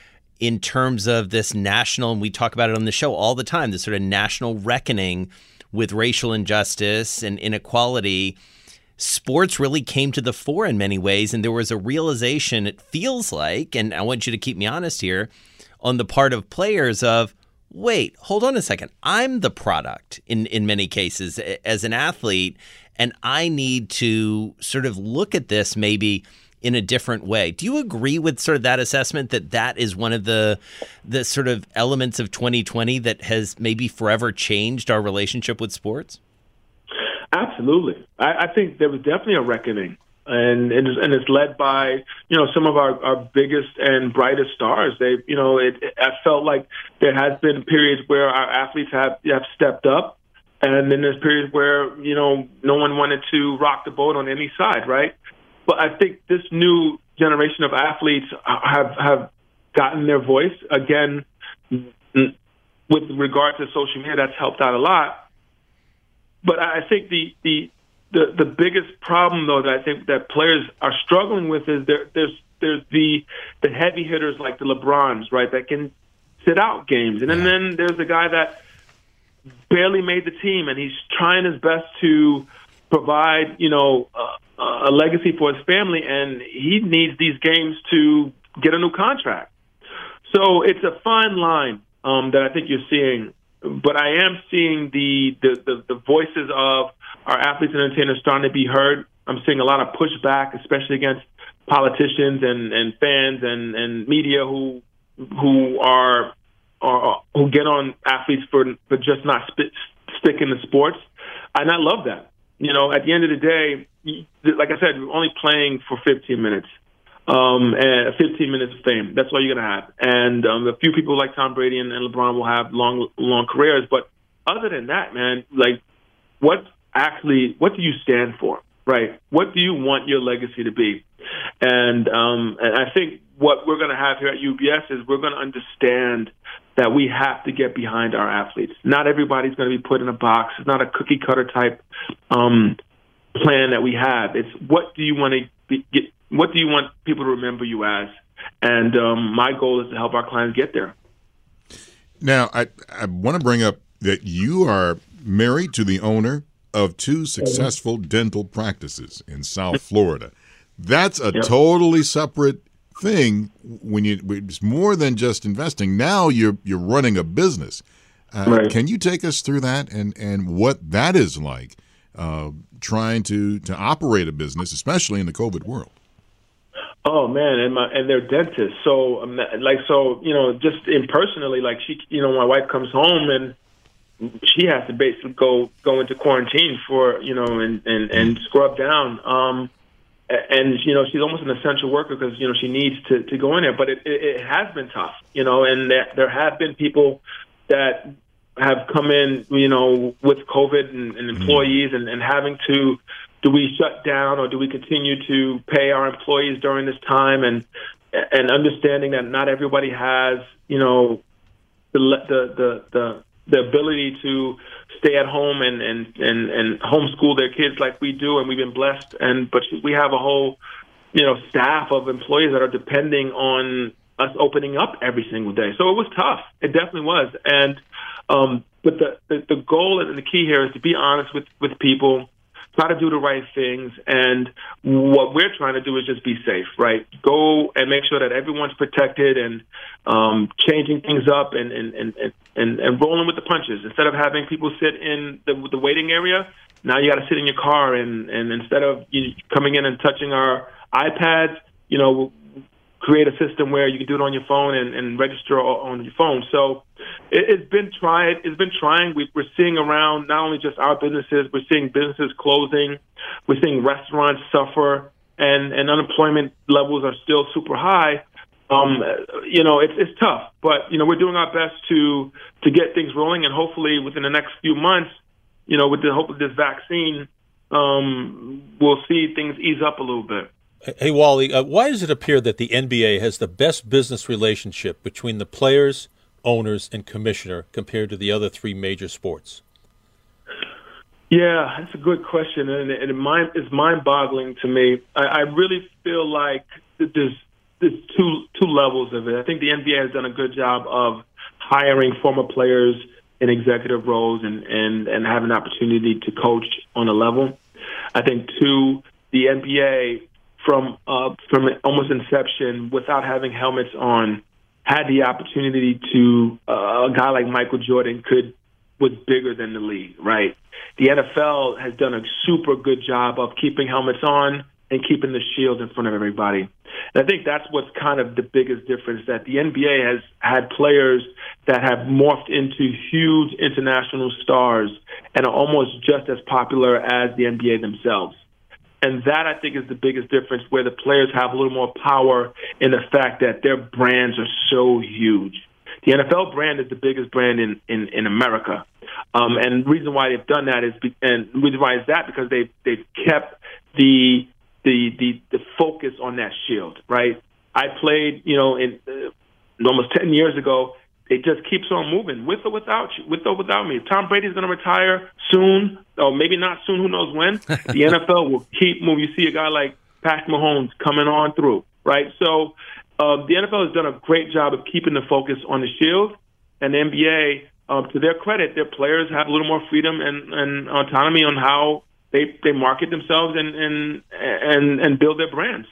in terms of this national, and we talk about it on the show all the time, this sort of national reckoning with racial injustice and inequality. Sports really came to the fore in many ways, and there was a realization, it feels like, and I want you to keep me honest here, on the part of players of, wait, hold on a second. I'm the product in, in many cases as an athlete, and I need to sort of look at this maybe in a different way. Do you agree with sort of that assessment that that is one of the the sort of elements of twenty twenty that has maybe forever changed our relationship with sports? Absolutely. I, I think there was definitely a reckoning. And and it's, and it's led by, you know, some of our, our biggest and brightest stars. They, you know, it, it, I felt like there has been periods where our athletes have have stepped up, and then there's periods where, you know, no one wanted to rock the boat on any side, right? But I think this new generation of athletes have have gotten their voice again. With regard to social media, that's helped out a lot. But I think the the The, the biggest problem, though, that I think that players are struggling with is there, there's there's the the heavy hitters like the LeBrons, right, that can sit out games, and then, then there's the guy that barely made the team, and he's trying his best to provide, you know, a, a legacy for his family, and he needs these games to get a new contract. So it's a fine line um, that I think you're seeing, but I am seeing the the, the, the voices of our athletes and entertainers starting to be heard. I'm seeing a lot of pushback, especially against politicians and, and fans and, and media who who are, are who get on athletes for for just not spit, sticking to sports. And I love that. You know, at the end of the day, like I said, we're only playing for fifteen minutes, um, and fifteen minutes of fame. That's all you're gonna have. And um, a few people like Tom Brady and, and LeBron will have long long careers. But other than that, man, like what actually, what do you stand for, right? What do you want your legacy to be? And um, and I think what we're going to have here at U B S is we're going to understand that we have to get behind our athletes. Not everybody's going to be put in a box. It's not a cookie cutter type um, plan that we have. It's what do you want to be, get, what do you want people to remember you as? And um, my goal is to help our clients get there. Now, I, I want to bring up that you are married to the owner of two successful dental practices in South Florida. That's a yep. totally separate thing. When you, it's more than just investing. Now you're you're running a business. Uh, right. Can you take us through that and, and what that is like, uh, trying to, to operate a business, especially in the COVID world? Oh man, and my and they're dentists. So um, like so, you know, just impersonally, like she, you know, my wife comes home and she has to basically go go into quarantine for, you know, and, and, and scrub down. Um, and, you know, she's almost an essential worker because, you know, she needs to, to go in there. But it, it, it has been tough, you know, and there, there have been people that have come in, you know, with COVID and, and employees and, and having to, do we shut down or do we continue to pay our employees during this time? And and understanding that not everybody has, you know, the the the, the the ability to stay at home and, and, and, and homeschool their kids like we do, and we've been blessed. And but we have a whole, you know, staff of employees that are depending on us opening up every single day. So it was tough. It definitely was. And um, but the, the the goal and the key here is to be honest with, with people, try to do the right things, and what we're trying to do is just be safe, right? Go and make sure that everyone's protected and um, changing things up and and, and, and and rolling with the punches. Instead of having people sit in the, the waiting area, now you got to sit in your car, and, and instead of you coming in and touching our iPads, you know, create a system where you can do it on your phone and, and register on your phone. So it, it's been tried. It's been trying. We, we're seeing around not only just our businesses, we're seeing businesses closing. We're seeing restaurants suffer, and, and unemployment levels are still super high. Um, you know, it's it's tough, but you know, we're doing our best to to get things rolling, and hopefully within the next few months, you know, with the hope of this vaccine, um, we'll see things ease up a little bit. Hey, Wally, uh, why does it appear that the N B A has the best business relationship between the players, owners, and commissioner compared to the other three major sports? Yeah, that's a good question, and it, it mind, it's mind-boggling to me. I, I really feel like there's there's two two levels of it. I think the N B A has done a good job of hiring former players in executive roles and, and, and having an opportunity to coach on a level. I think, two, the N B A, from uh, from almost inception, without having helmets on, had the opportunity to, uh, a guy like Michael Jordan could was bigger than the league, right? The N F L has done a super good job of keeping helmets on and keeping the shield in front of everybody. And I think that's what's kind of the biggest difference, that the N B A has had players that have morphed into huge international stars and are almost just as popular as the N B A themselves. And that, I think, is the biggest difference, where the players have a little more power in the fact that their brands are so huge. The N F L brand is the biggest brand in, in, in America. Um, and the reason why they've done that is, be, and the reason why is that because they've, they've kept the The, the the focus on that shield, right? I played, you know, in uh, almost ten years ago. It just keeps on moving, with or without you, with or without me. Tom Brady's going to retire soon, or maybe not soon. Who knows when? The N F L will keep moving. You see a guy like Patrick Mahomes coming on through, right? So uh, the N F L has done a great job of keeping the focus on the shield, and the N B A, uh, to their credit, their players have a little more freedom and, and autonomy on how They they market themselves and, and and and build their brands.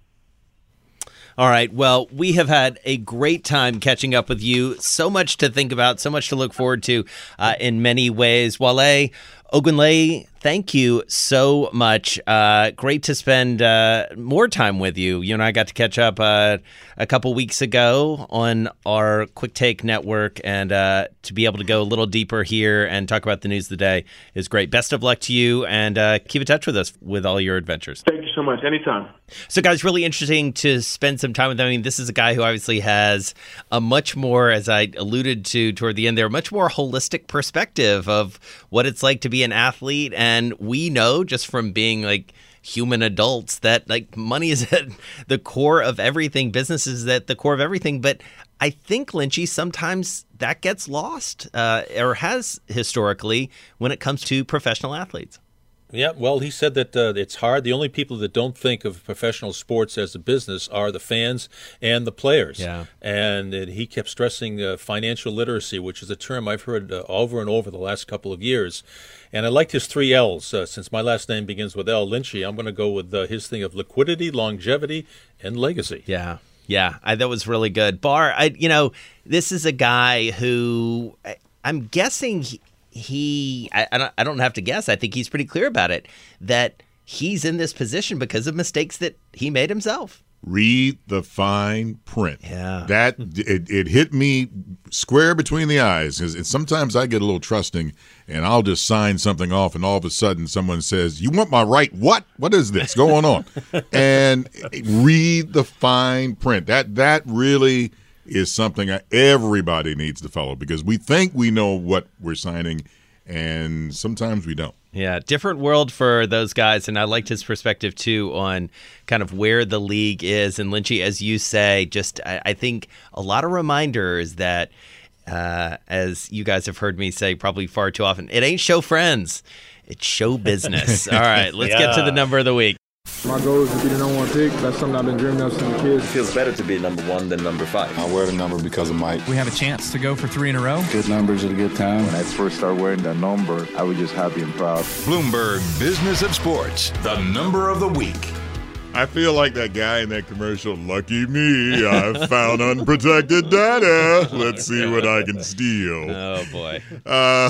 All right. Well, we have had a great time catching up with you. So much to think about, so much to look forward to uh, in many ways. Wale Ogunleye, thank you so much. Uh, great to spend uh, more time with you. You and I got to catch up uh, a couple weeks ago on our Quick Take network, and uh, to be able to go a little deeper here and talk about the news of the day is great. Best of luck to you, and uh, keep in touch with us with all your adventures. Thank you so much. Anytime. So, guys, really interesting to spend some time with them. I mean, this is a guy who obviously has a much more, as I alluded to toward the end there, much more holistic perspective of what it's like to be an athlete. And we know just from being like human adults that like money is at the core of everything. Business is at the core of everything. But I think, Lynchy, sometimes that gets lost uh, or has historically when it comes to professional athletes. Yeah, well, he said that uh, it's hard. The only people that don't think of professional sports as a business are the fans and the players. Yeah. And uh, he kept stressing uh, financial literacy, which is a term I've heard uh, over and over the last couple of years. And I liked his three L's. Uh, since my last name begins with L, Lynchy, I'm going to go with uh, his thing of liquidity, longevity, and legacy. Yeah. Yeah, I, that was really good. Bar, I, you know, this is a guy who I, I'm guessing he, he I, I, don't, I don't have to guess. I think he's pretty clear about it, that he's in this position because of mistakes that he made himself. Read the fine print. Yeah. That it, it hit me square between the eyes. Because sometimes I get a little trusting, and I'll just sign something off, and all of a sudden someone says, "You want my right? What? What is this going on?" And read the fine print. That that really is something everybody needs to follow, because we think we know what we're signing, and sometimes we don't. Yeah, different world for those guys, and I liked his perspective, too, on kind of where the league is. And, Lynchy, as you say, just I, I think a lot of reminders that, uh, as you guys have heard me say probably far too often, it ain't show friends, it's show business. All right, let's yeah. get to the number of the week. My goal is to be the number one pick. That's something I've been dreaming of since a kid. It feels better to be number one than number five. I wear the number because of Mike. We have a chance to go for three in a row. Good numbers at a good time. When I first started wearing that number, I was just happy and proud. Bloomberg Business of Sports, the number of the week. I feel like that guy in that commercial, lucky me, I found unprotected data. Let's see what I can steal. Oh, boy. Uh,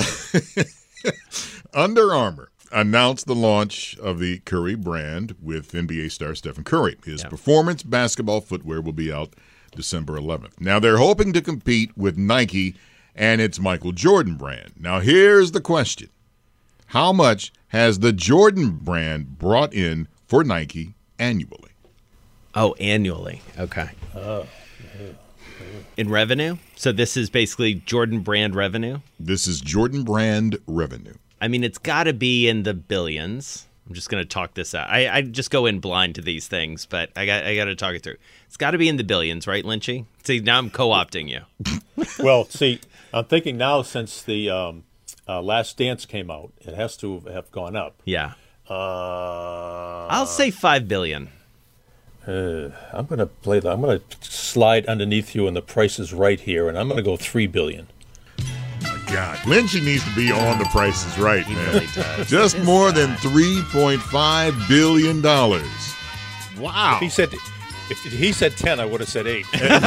Under Armour announced the launch of the Curry brand with N B A star Stephen Curry. His yeah. performance basketball footwear will be out December eleventh. Now, they're hoping to compete with Nike and its Michael Jordan brand. Now, here's the question. How much has the Jordan brand brought in for Nike annually? Oh, annually. Okay. Oh. In revenue? So this is basically Jordan brand revenue? This is Jordan brand revenue. I mean, it's got to be in the billions. I'm just going to talk this out. I, I just go in blind to these things, but I got I got to talk it through. It's got to be in the billions, right, Lynchy? See, now I'm co-opting you. Well, see, I'm thinking now since the um, uh, Last Dance came out, it has to have gone up. Yeah. Uh, I'll say five billion. Uh, I'm going to play the. I'm going to slide underneath you, and the price is right here, and I'm going to go three billion. God, Lynchy needs to be on The Price is Right, He man. really does. Just more than three point five billion dollars. Wow. If he said, if he said ten, I would have said eight.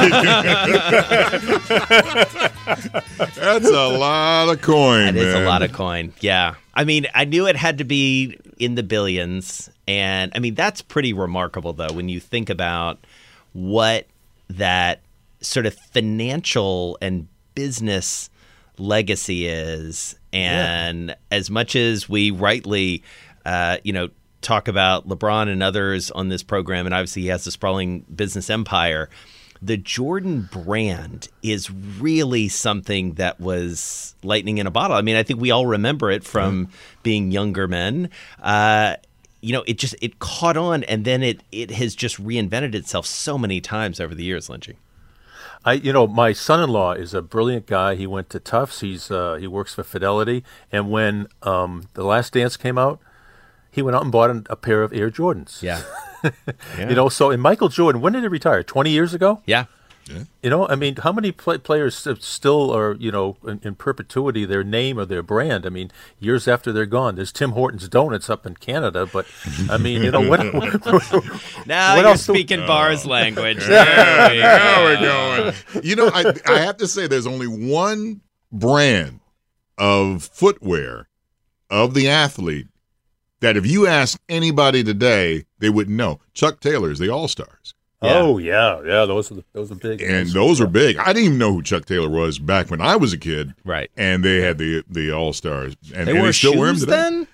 That's a lot of coin, That man. is a lot of coin. Yeah. I mean, I knew it had to be in the billions. And I mean, that's pretty remarkable, though, when you think about what that sort of financial and business legacy is. And yeah. as much as we rightly, uh, you know, talk about LeBron and others on this program, and obviously he has a sprawling business empire, the Jordan brand is really something that was lightning in a bottle. I mean, I think we all remember it from mm-hmm. being younger men. Uh, you know, it just it caught on, and then it it has just reinvented itself so many times over the years, Lynchy. I, you know, my son-in-law is a brilliant guy. He went to Tufts. He's uh, he works for Fidelity, and when um, The Last Dance came out, he went out and bought an, a pair of Air Jordans. Yeah. yeah. You know, so and Michael Jordan, when did he retire? twenty years ago? Yeah. yeah. You know, I mean, how many play- players still are, you know, in, in perpetuity, their name or their brand? I mean, years after they're gone. There's Tim Hortons Donuts up in Canada, but, I mean, you know, what, now what you're else speaking do- bars language. Yeah, there we now go. we're going. You know, I, I have to say there's only one brand of footwear of the athlete that if you ask anybody today, they wouldn't know. Chuck Taylor's the All-Stars. Yeah. Oh, yeah. Yeah, those are, those are big. And those are big. I didn't even know who Chuck Taylor was back when I was a kid. Right. And they had the the All-Stars. And they and wore they still shoes wear them today. then?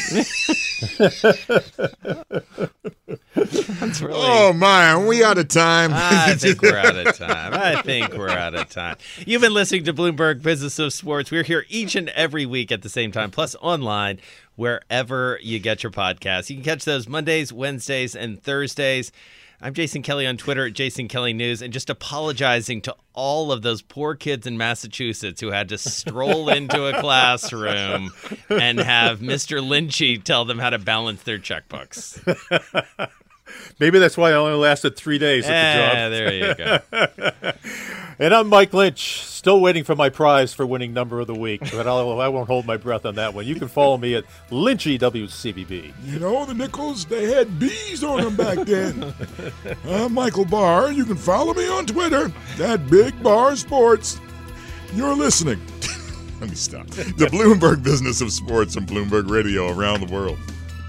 Yeah. That's really... Oh, man, we out of time. I think we're out of time. I think we're out of time. You've been listening to Bloomberg Business of Sports. We're here each and every week at the same time, plus online, wherever you get your podcasts. You can catch those Mondays, Wednesdays, and Thursdays. I'm Jason Kelly on Twitter at Jason Kelly News, and just apologizing to all of those poor kids in Massachusetts who had to stroll into a classroom and have Mister Lynchy tell them how to balance their checkbooks. Maybe that's why I only lasted three days at the job. Yeah, there you go. And I'm Mike Lynch, still waiting for my prize for winning number of the week, but I'll, I won't hold my breath on that one. You can follow me at Lynchy W C B B. You know, the Nichols, they had bees on them back then. I'm Michael Barr. You can follow me on Twitter at Big Bar Sports. You're listening. Let me stop. The Bloomberg Business of Sports on Bloomberg Radio around the world.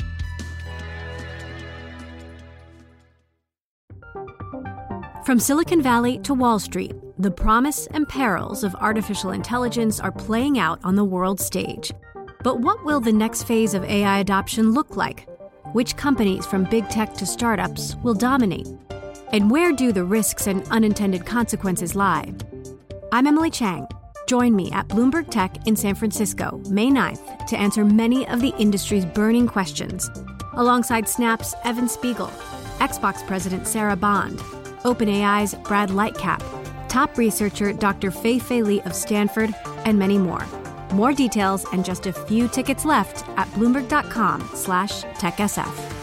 From Silicon Valley to Wall Street, the promise and perils of artificial intelligence are playing out on the world stage. But what will the next phase of A I adoption look like? Which companies, from big tech to startups, will dominate? And where do the risks and unintended consequences lie? I'm Emily Chang. Join me at Bloomberg Tech in San Francisco, May ninth, to answer many of the industry's burning questions, alongside Snap's Evan Spiegel, Xbox President Sarah Bond, OpenAI's Brad Lightcap, top researcher Doctor Fei-Fei Li of Stanford, and many more. More details and just a few tickets left at bloomberg.com slash techsf.